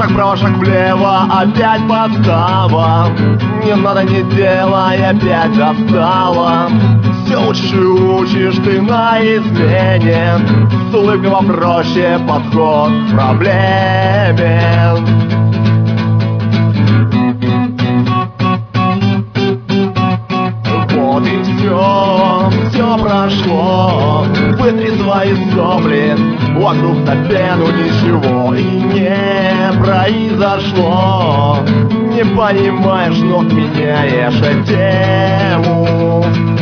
вправо, шаг влево, опять подстава. Не надо, не делай, опять достала. Все учишь ты на измене. С улыбкой попроще подход к проблеме. Вот и все прошло. Вытри свои сопли, вокруг на пену ничего и не произошло. Не понимаешь, но меняешь тему.